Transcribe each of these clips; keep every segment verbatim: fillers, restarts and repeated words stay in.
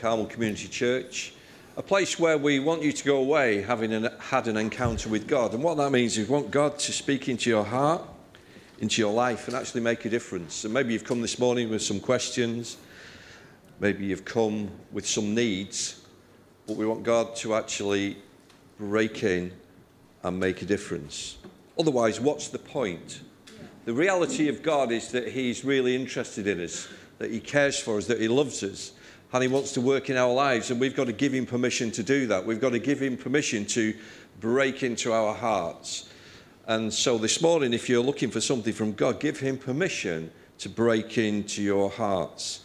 Carmel Community Church, a place where we want you to go away having an, had an encounter with God. And what that means is we want God to speak into your heart, into your life, and actually make a difference. And maybe you've come this morning with some questions, maybe you've come with some needs, but we want God to actually break in and make a difference. Otherwise, what's the point? The reality of God is that he's really interested in us, that he cares for us, that he loves us, and he wants to work in our lives, and we've got to give him permission to do that. We've got to give him permission to break into our hearts. And so this morning, if you're looking for something from God, give him permission to break into your hearts.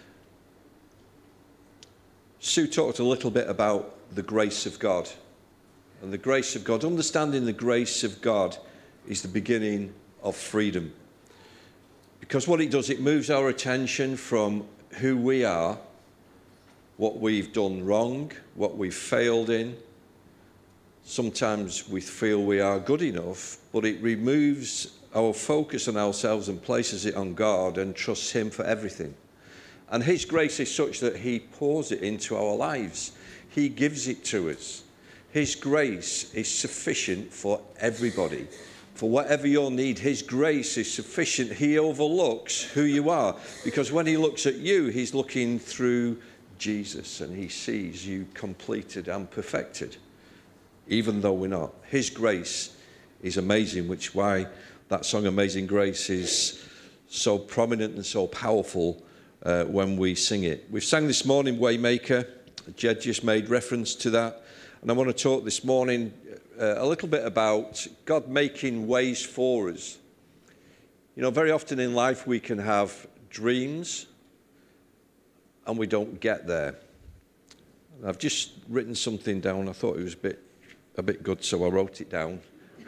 Sue talked a little bit about the grace of God. And the grace of God, understanding the grace of God is the beginning of freedom. Because what it does, it moves our attention from who we are, what we've done wrong, what we've failed in. Sometimes we feel we are good enough, but it removes our focus on ourselves and places it on God and trusts him for everything. And his grace is such that he pours it into our lives. He gives it to us. His grace is sufficient for everybody. For whatever your need, his grace is sufficient. He overlooks who you are. Because when he looks at you, he's looking through Jesus and he sees you completed and perfected, even though we're not. His grace is amazing, which is why that song Amazing Grace is so prominent and so powerful uh, when we sing it. We've sang this morning Waymaker. Jed just made reference to that. And I want to talk this morning uh, a little bit about God making ways for us. You know, very often in life we can have dreams and we don't get there. And I've just written something down. I thought it was a bit, a bit good, so I wrote it down.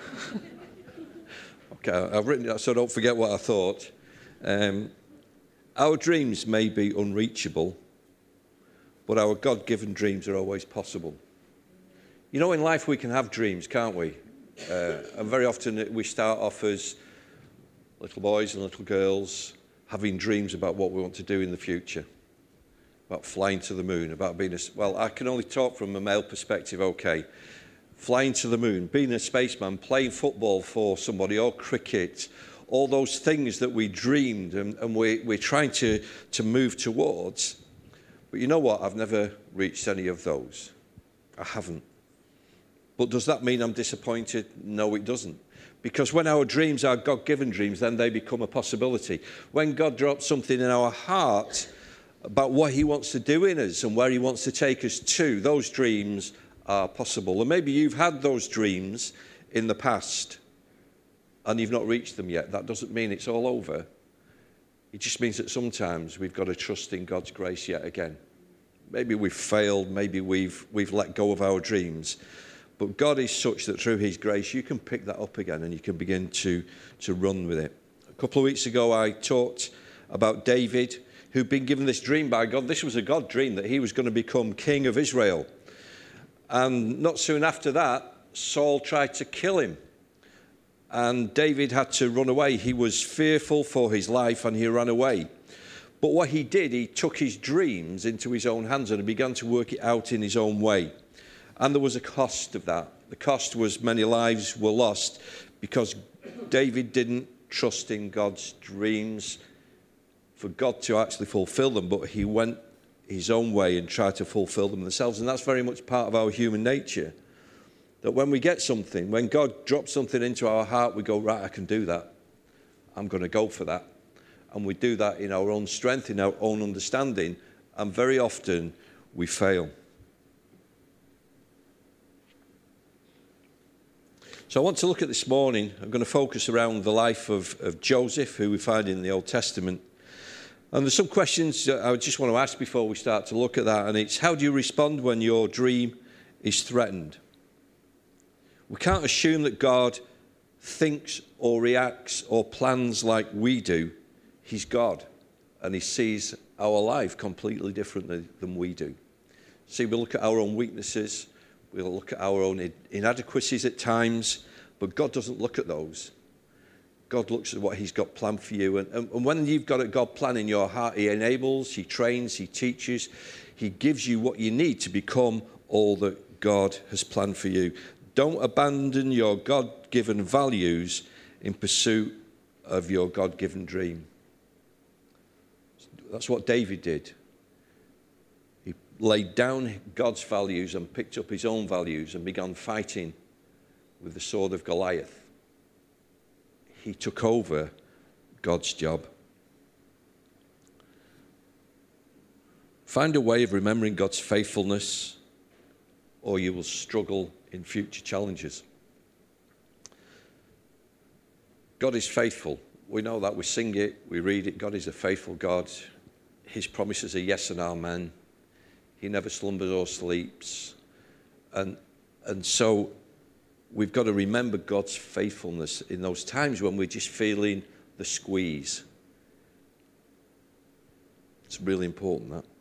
Okay, I've written it so I don't forget what I thought. Um, our dreams may be unreachable, but our God-given dreams are always possible. You know, in life we can have dreams, can't we? Uh, and very often we start off as little boys and little girls having dreams about what we want to do in the future, about flying to the moon, about being a... Well, I can only talk from a male perspective, okay. Flying to the moon, being a spaceman, playing football for somebody, or cricket, all those things that we dreamed and, and we, we're trying to, to move towards. But you know what? I've never reached any of those. I haven't. But does that mean I'm disappointed? No, it doesn't. Because when our dreams are God-given dreams, then they become a possibility. When God drops something in our heart about what he wants to do in us and where he wants to take us to, those dreams are possible. And maybe you've had those dreams in the past and you've not reached them yet. That doesn't mean it's all over. It just means that sometimes we've got to trust in God's grace yet again. Maybe we've failed, maybe we've we've let go of our dreams. But God is such that through his grace, you can pick that up again and you can begin to, to run with it. A couple of weeks ago, I talked about David, who'd been given this dream by God. This was a God dream that he was going to become king of Israel. And not soon after that, Saul tried to kill him. And David had to run away. He was fearful for his life and he ran away. But what he did, he took his dreams into his own hands and began to work it out in his own way. And there was a cost of that. The cost was many lives were lost because David didn't trust in God's dreams for God to actually fulfill them, but he went his own way and tried to fulfill them themselves. And that's very much part of our human nature. That when we get something, when God drops something into our heart, we go, right, I can do that. I'm going to go for that. And we do that in our own strength, in our own understanding. And very often we fail. So I want to look at this morning, I'm going to focus around the life of, of Joseph, who we find in the Old Testament. And there's some questions I just want to ask before we start to look at that. And it's, how do you respond when your dream is threatened? We can't assume that God thinks or reacts or plans like we do. He's God, and he sees our life completely differently than we do. See, we look at our own weaknesses, we'll look at our own inadequacies at times, but God doesn't look at those. God looks at what he's got planned for you. And, and, and when you've got a God plan in your heart, he enables, he trains, he teaches, he gives you what you need to become all that God has planned for you. Don't abandon your God-given values in pursuit of your God-given dream. That's what David did. He laid down God's values and picked up his own values and began fighting with the sword of Goliath. He took over God's job. Find a way of remembering God's faithfulness, or you will struggle in future challenges. God is faithful. We know that. We sing it, we read it. God is a faithful God. His promises are yes and amen. He never slumbers or sleeps. And, and so we've got to remember God's faithfulness in those times when we're just feeling the squeeze. It's really important, that.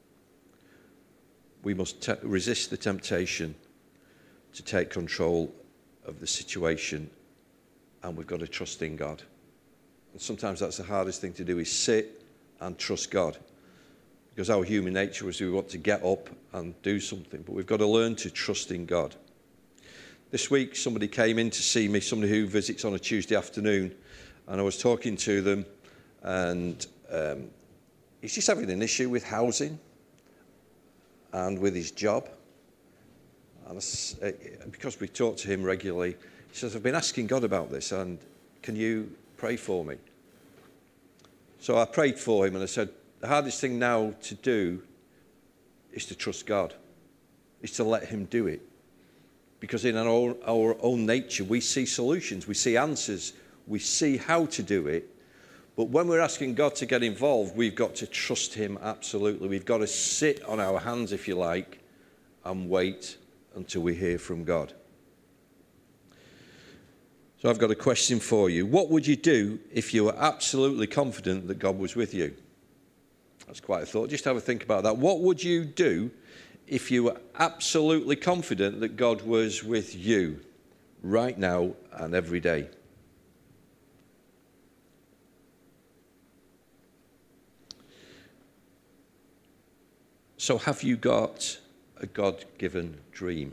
We must te- resist the temptation to take control of the situation, and we've got to trust in God. And sometimes that's the hardest thing to do, is sit and trust God. Because our human nature is we want to get up and do something, but we've got to learn to trust in God. This week, somebody came in to see me, somebody who visits on a Tuesday afternoon, and I was talking to them, and um, he's just having an issue with housing and with his job. And I, because we talk to him regularly, he says, I've been asking God about this, and can you pray for me? So I prayed for him, and I said, the hardest thing now to do is to trust God, is to let him do it. Because in our own, our own nature, we see solutions, we see answers, we see how to do it. But when we're asking God to get involved, we've got to trust him absolutely. We've got to sit on our hands, if you like, and wait until we hear from God. So I've got a question for you. What would you do if you were absolutely confident that God was with you? That's quite a thought. Just have a think about that. What would you do if you were absolutely confident that God was with you right now and every day? So have you got a God-given dream?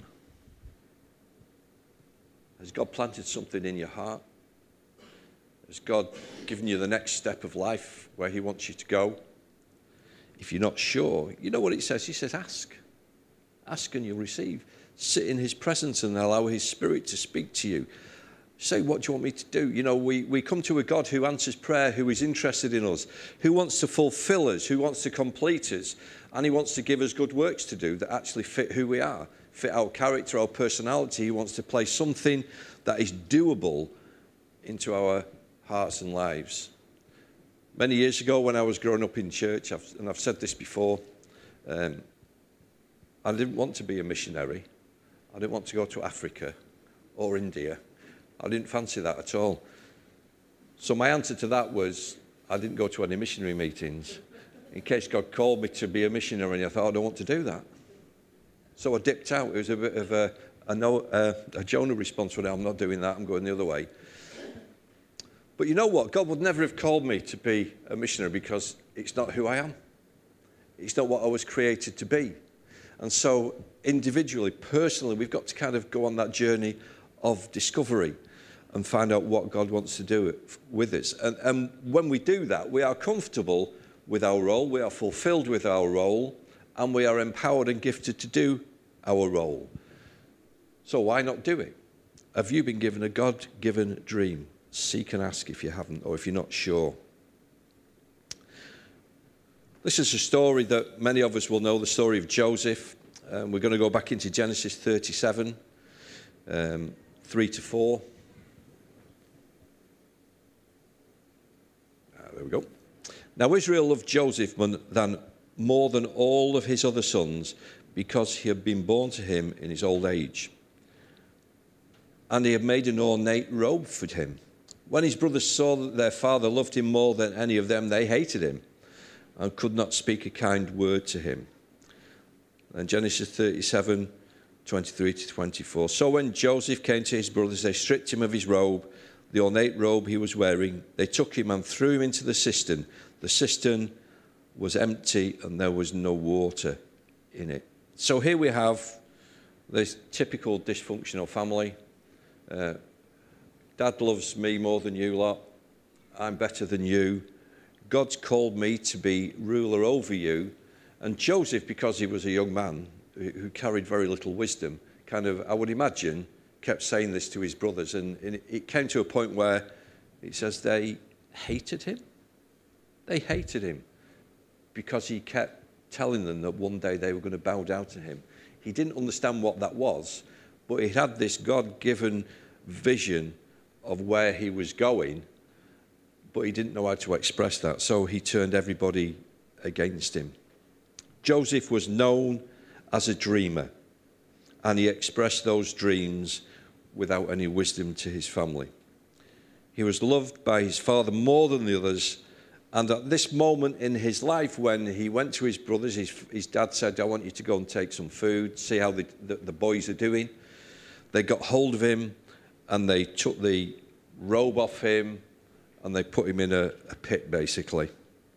Has God planted something in your heart? Has God given you the next step of life where he wants you to go? If you're not sure, you know what it says? He says, ask. Ask and you'll receive. Sit in his presence and allow his spirit to speak to you. Say, what do you want me to do? You know, we, we come to a God who answers prayer, who is interested in us, who wants to fulfill us, who wants to complete us, and he wants to give us good works to do that actually fit who we are, fit our character, our personality. He wants to place something that is doable into our hearts and lives. Many years ago when I was growing up in church, I've, and I've said this before, um, I didn't want to be a missionary. I didn't want to go to Africa or India. I didn't fancy that at all. So my answer to that was, I didn't go to any missionary meetings in case God called me to be a missionary, and I thought, I don't want to do that. So I dipped out. It was a bit of a, a, no, uh, a Jonah response when I'm not doing that, I'm going the other way. But you know what? God would never have called me to be a missionary because it's not who I am. It's not what I was created to be. And so individually, personally, we've got to kind of go on that journey of discovery and find out what God wants to do with us. And, and when we do that, we are comfortable with our role, we are fulfilled with our role, and we are empowered and gifted to do our role. So why not do it? Have you been given a God-given dream? Seek and ask if you haven't, or if you're not sure. This is a story that many of us will know, the story of Joseph. Um, we're going to go back into Genesis thirty-seven, um, three to four. Ah, there we go. Now Israel loved Joseph than, more than all of his other sons, because he had been born to him in his old age. And he had made an ornate robe for him. When his brothers saw that their father loved him more than any of them, they hated him and could not speak a kind word to him. And Genesis thirty-seven, twenty-three to twenty-four. So when Joseph came to his brothers, they stripped him of his robe, the ornate robe he was wearing. They took him and threw him into the cistern. The cistern was empty and there was no water in it. So here we have this typical dysfunctional family. Uh, Dad loves me more than you lot. I'm better than you. God's called me to be ruler over you. And Joseph, because he was a young man who carried very little wisdom, kind of, I would imagine, kept saying this to his brothers. And it came to a point where it says they hated him. They hated him because he kept telling them that one day they were going to bow down to him. He didn't understand what that was, but he had this God-given vision of where he was going, but he didn't know how to express that, so he turned everybody against him. Joseph was known as a dreamer, and he expressed those dreams without any wisdom to his family. He was loved by his father more than the others, and at this moment in his life when he went to his brothers, his, his dad said, I want you to go and take some food, see how the, the, the boys are doing. They got hold of him, and they took the robe off him, and they put him in a, a pit, basically.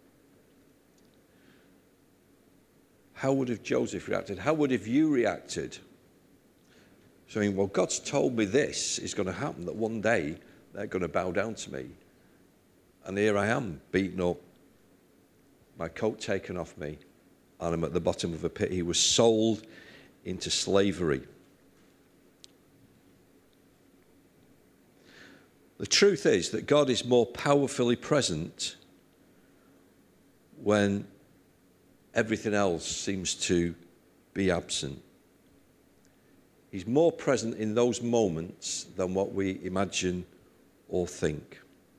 How would have Joseph reacted? How would have you reacted? Saying, well, God's told me this is going to happen, that one day they're going to bow down to me. And here I am, beaten up, my coat taken off me, and I'm at the bottom of a pit. He was sold into slavery. The truth is that God is more powerfully present when everything else seems to be absent. He's more present in those moments than what we imagine or think.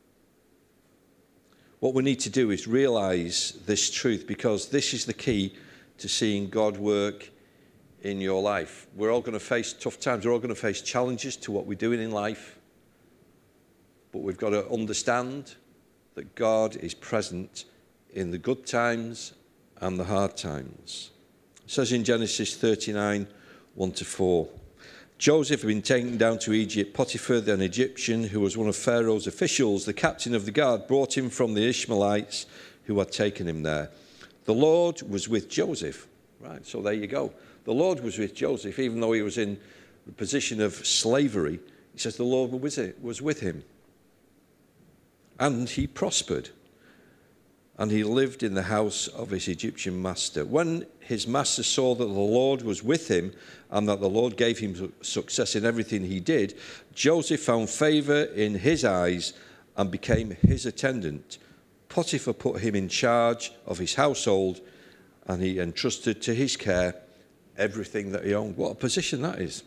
What we need to do is realize this truth, because this is the key to seeing God work in your life. We're all going to face tough times. We're all going to face challenges to what we're doing in life. But we've got to understand that God is present in the good times and the hard times. It says in Genesis thirty-nine, one to four, Joseph had been taken down to Egypt. Potiphar, an Egyptian, who was one of Pharaoh's officials, the captain of the guard, brought him from the Ishmaelites who had taken him there. The Lord was with Joseph. Right, so there you go. The Lord was with Joseph, even though he was in the position of slavery. He says the Lord was with him. And he prospered. And he lived in the house of his Egyptian master. When his master saw that the Lord was with him and that the Lord gave him success in everything he did, Joseph found favor in his eyes and became his attendant. Potiphar put him in charge of his household, and he entrusted to his care everything that he owned. What a position that is.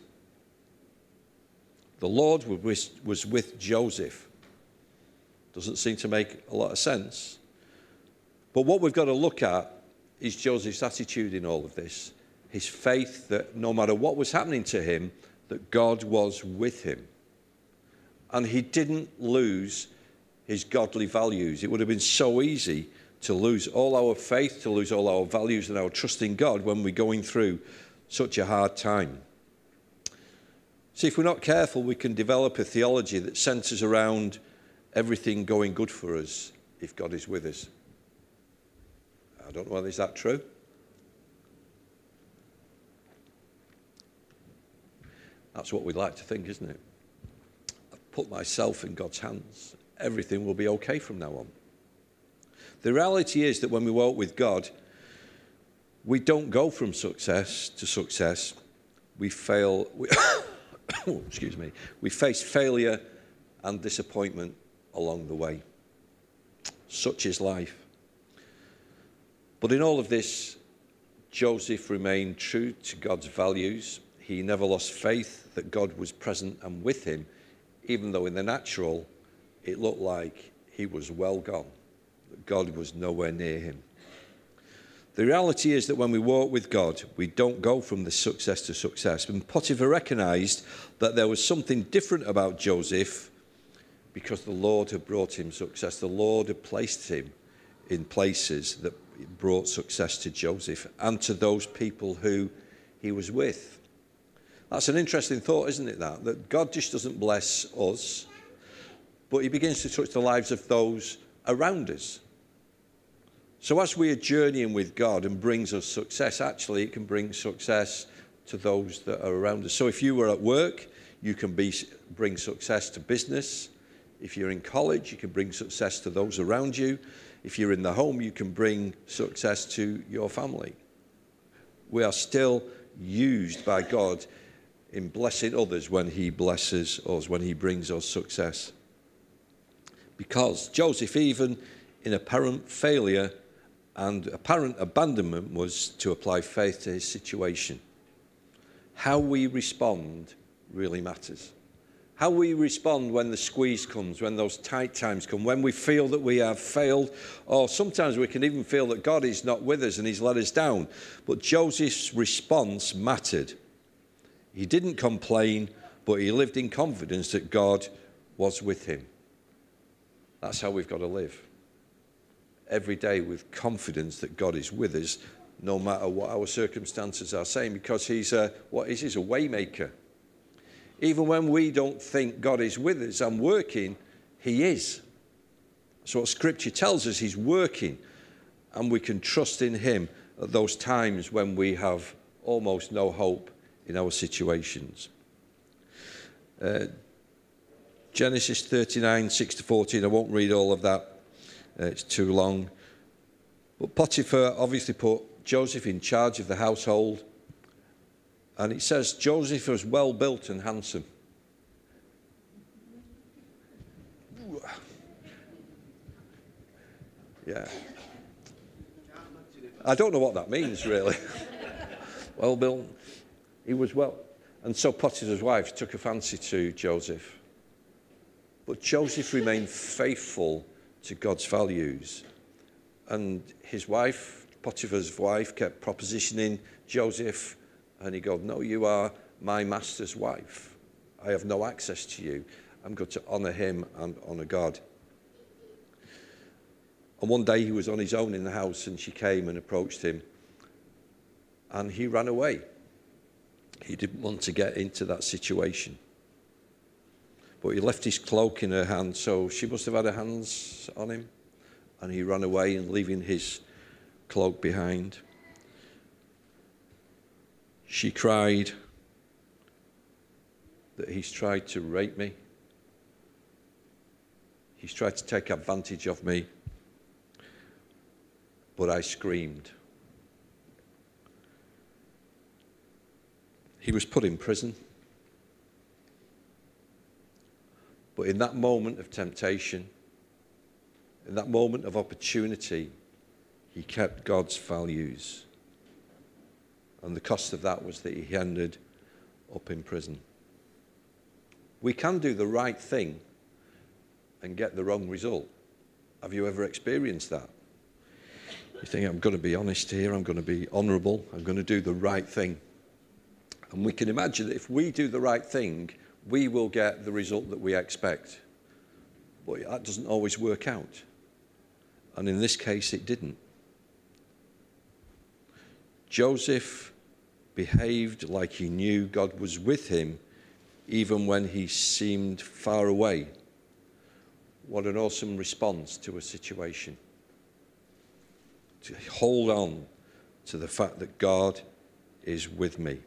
The Lord was with Joseph. Doesn't seem to make a lot of sense. But what we've got to look at is Joseph's attitude in all of this. His faith that no matter what was happening to him, that God was with him. And he didn't lose his godly values. It would have been so easy to lose all our faith, to lose all our values and our trust in God when we're going through such a hard time. See, if we're not careful, we can develop a theology that centers around everything going good for us if God is with us. I don't know whether is that true. That's what we'd like to think, isn't it? I've put myself in God's hands. Everything will be okay from now on. The reality is that when we walk with God, we don't go from success to success. We fail. We oh, excuse me. We face failure and disappointment along the way. Such is life. But in all of this, Joseph remained true to God's values. He never lost faith that God was present and with him, even though in the natural, it looked like he was well gone, that God was nowhere near him. The reality is that when we walk with God, we don't go from the success to success. And Potiphar recognized that there was something different about Joseph because the Lord had brought him success. The Lord had placed him in places that brought success to Joseph and to those people who he was with. That's an interesting thought, isn't it, that? That God just doesn't bless us. but he begins to touch the lives of those around us. So as we are journeying with God and brings us success, actually it can bring success to those that are around us. So if you were at work, you can be, bring success to business. If you're in college, you can bring success to those around you. If you're in the home, you can bring success to your family. We are still used by God in blessing others when he blesses us, when he brings us success. Because Joseph, even in apparent failure and apparent abandonment, was to apply faith to his situation. How we respond really matters. How we respond when the squeeze comes, when those tight times come, when we feel that we have failed, or sometimes we can even feel that God is not with us and he's let us down. But Joseph's response mattered. He didn't complain, but he lived in confidence that God was with him. That's how we've got to live. Every day with confidence that God is with us, no matter what our circumstances are saying, because he's a, what is he's a way maker. Even when we don't think God is with us and working, he is. So what Scripture tells us, he's working, and we can trust in him at those times when we have almost no hope in our situations. Uh, Genesis thirty-nine, six to fourteen, I won't read all of that, uh, it's too long. But Potiphar obviously put Joseph in charge of the household. And it says Joseph was well built and handsome. Yeah. I don't know what that means, really. Well built. He was well. And so Potiphar's wife took a fancy to Joseph. But Joseph remained faithful to God's values. And his wife, Potiphar's wife, kept propositioning Joseph. And he goes, no, you are my master's wife. I have no access to you. I'm going to honour him and honour God. And one day he was on his own in the house and she came and approached him. And he ran away. He didn't want to get into that situation. But he left his cloak in her hand, so she must have had her hands on him. And he ran away and leaving his cloak behind. She cried that he's tried to rape me. He's tried to take advantage of me. But I screamed. He was put in prison. But in that moment of temptation, in that moment of opportunity, he kept God's values. And the cost of that was that he ended up in prison. We can do the right thing and get the wrong result. Have you ever experienced that? You think, I'm going to be honest here, I'm going to be honourable, I'm going to do the right thing. And we can imagine that if we do the right thing, we will get the result that we expect. But that doesn't always work out. And in this case, it didn't. Joseph behaved like he knew God was with him, even when he seemed far away. What an awesome response to a situation. To hold on to the fact that God is with me. It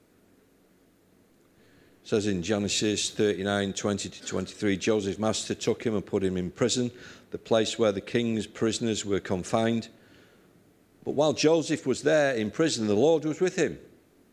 says in Genesis thirty-nine, twenty to twenty-three, Joseph's master took him and put him in prison, the place where the king's prisoners were confined. But while Joseph was there in prison, the Lord was with him.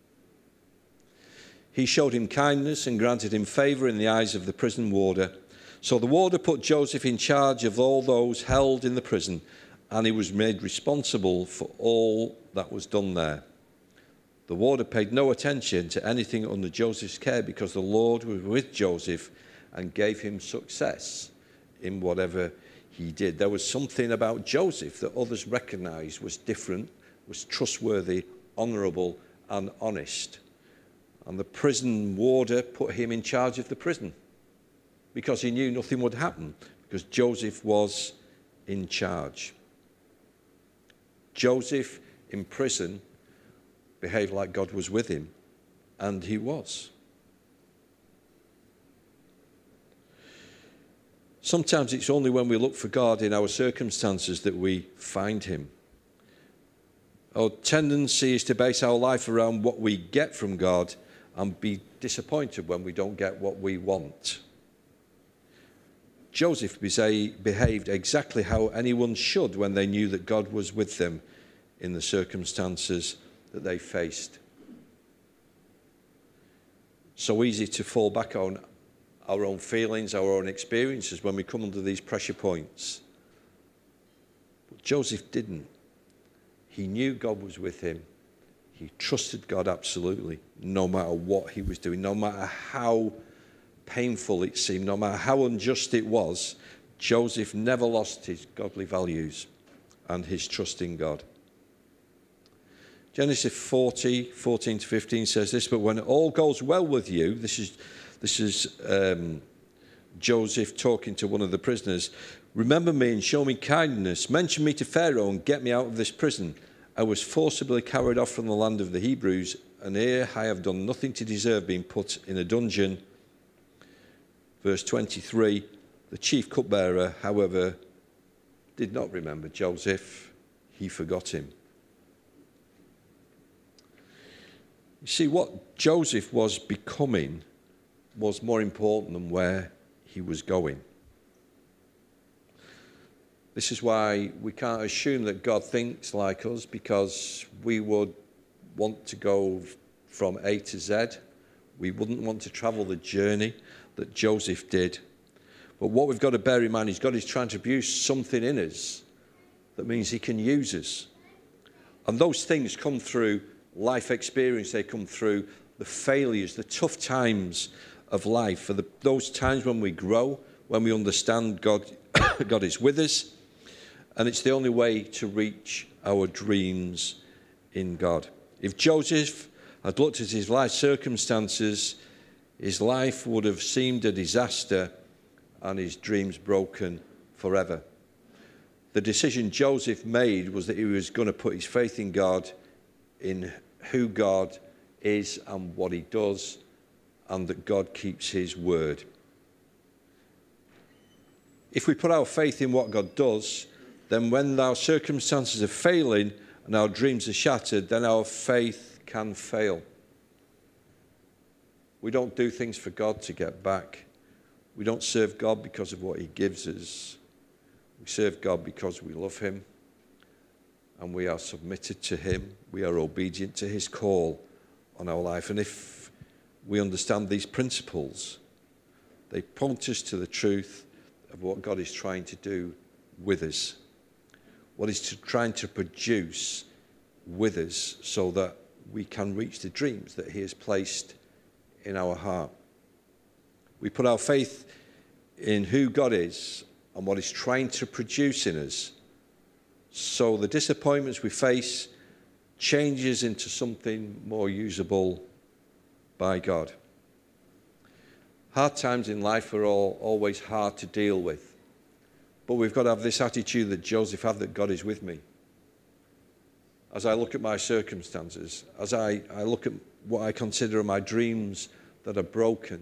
He showed him kindness and granted him favor in the eyes of the prison warder. So the warder put Joseph in charge of all those held in the prison, and he was made responsible for all that was done there. The warder paid no attention to anything under Joseph's care because the Lord was with Joseph and gave him success in whatever he did. There was something about Joseph that others recognized was different, was trustworthy, honorable, and honest. And the prison warder put him in charge of the prison because he knew nothing would happen because Joseph was in charge. Joseph in prison behaved like God was with him, and he was. Sometimes it's only when we look for God in our circumstances that we find him. Our tendency is to base our life around what we get from God and be disappointed when we don't get what we want. Joseph behaved exactly how anyone should when they knew that God was with them in the circumstances that they faced. So easy to fall back on our own feelings, our own experiences when we come under these pressure points. But Joseph didn't. He knew God was with him. He trusted God absolutely, no matter what he was doing, no matter how painful it seemed, no matter how unjust it was. Joseph never lost his godly values and his trust in God. Genesis forty, fourteen to fifteen says this, but when all goes well with you, this is, this is um, Joseph talking to one of the prisoners, remember me and show me kindness, mention me to Pharaoh and get me out of this prison. I was forcibly carried off from the land of the Hebrews, and here I have done nothing to deserve being put in a dungeon. Verse twenty-three, the chief cupbearer, however, did not remember Joseph. He forgot him. You see, what Joseph was becoming was more important than where he was going. This is why we can't assume that God thinks like us, because we would want to go from A to Z. We wouldn't want to travel the journey that Joseph did. But what we've got to bear in mind is God is trying to produce something in us that means he can use us. And those things come through life experience. They come through the failures, the tough times of life, for the, those times when we grow, when we understand God, God is with us. And it's the only way to reach our dreams in God. If Joseph had looked at his life circumstances, his life would have seemed a disaster and his dreams broken forever. The decision Joseph made was that he was going to put his faith in God, in who God is and what he does, and that God keeps his word. If we put our faith in what God does, then when our circumstances are failing and our dreams are shattered, then our faith can fail. We don't do things for God to get back. We don't serve God because of what he gives us. We serve God because we love him and we are submitted to him. We are obedient to his call on our life. And if we understand these principles, they point us to the truth of what God is trying to do with us. What is to, trying to produce with us so that we can reach the dreams that he has placed in our heart. We put our faith in who God is and what he's trying to produce in us, so the disappointments we face changes into something more usable by God. Hard times in life are all, always hard to deal with. But we've got to have this attitude that Joseph had, that God is with me. As I look at my circumstances, as I, I look at what I consider my dreams that are broken,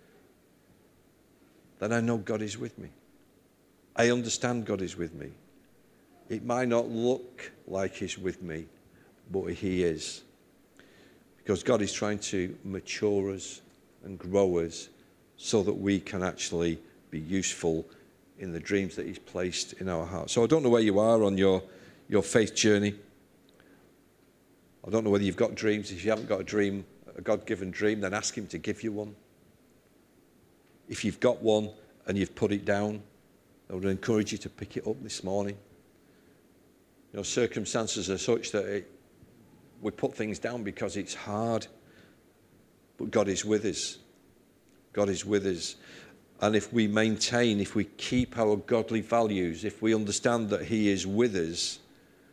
then I know God is with me. I understand God is with me. It might not look like he's with me, but he is. Because God is trying to mature us and grow us so that we can actually be useful in the dreams that he's placed in our hearts. So I don't know where you are on your, your faith journey. I don't know whether you've got dreams. If you haven't got a dream, a God-given dream, then ask him to give you one. If you've got one and you've put it down, I would encourage you to pick it up this morning. You know, circumstances are such that it, we put things down because it's hard. But God is with us. God is with us. And if we maintain, if we keep our godly values, if we understand that he is with us,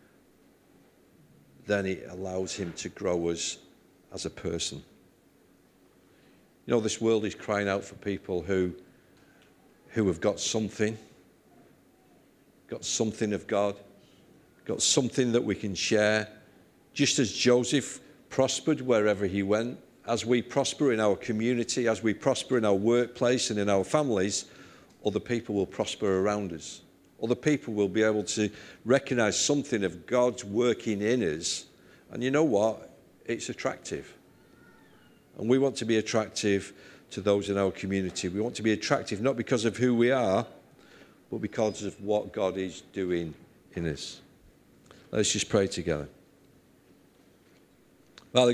then it allows him to grow us as a person. You know, this world is crying out for people who, who have got something, got something of God, got something that we can share. Just as Joseph prospered wherever he went, as we prosper in our community, as we prosper in our workplace and in our families, other people will prosper around us. Other people will be able to recognize something of God's working in us. And you know what? It's attractive. And we want to be attractive to those in our community. We want to be attractive not because of who we are, but because of what God is doing in us. Let's just pray together.